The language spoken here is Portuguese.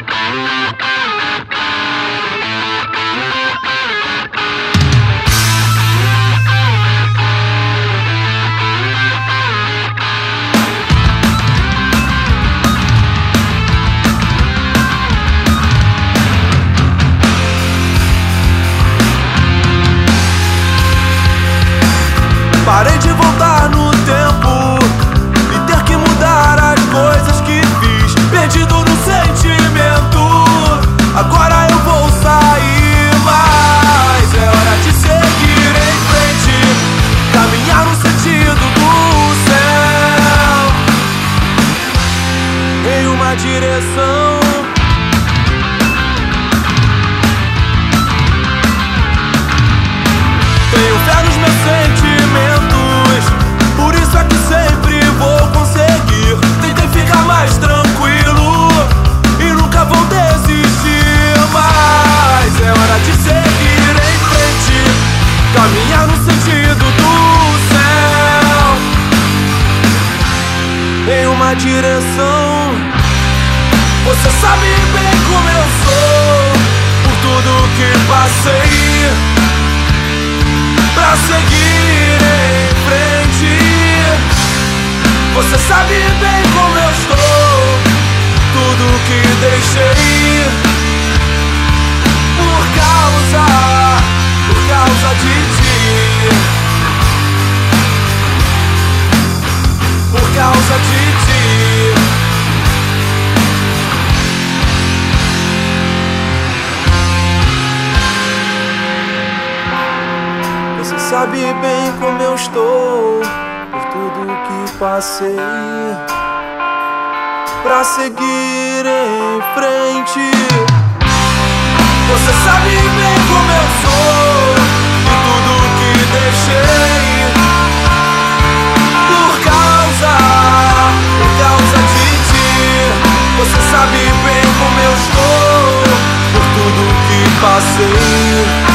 Parei de voltar no tempo e ter que mudar as coisas que fiz. Perdido no sentimento, agora eu vou sair. Mas é hora de seguir em frente, caminhar no sentido do céu, em uma direção. Tenho fé nos meus sentimentos, por isso é que sempre vou conseguir. Tentei ficar mais tranquilo e nunca vou desistir. Mas é hora de seguir em frente, caminhar no sentido do céu, em uma direção. Você sabe bem como eu sou, por tudo que passei, pra seguir em frente. Você sabe bem como eu estou, tudo que deixei, por causa de ti, por causa de ti. Você sabe bem como eu estou, por tudo que passei, pra seguir em frente. Você sabe bem como eu sou, e tudo que deixei, por causa de ti. Você sabe bem como eu estou, por tudo que passei,